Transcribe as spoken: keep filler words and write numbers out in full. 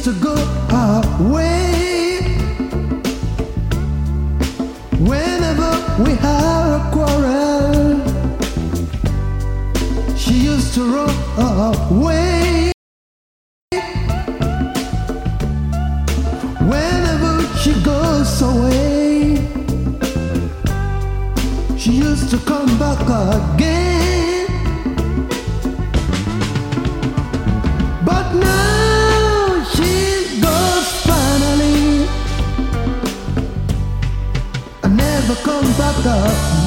to go away. Whenever we had a quarrel, she used to run away. Whenever she goes away, she used to come back again. But now she goes finally, I never come back again.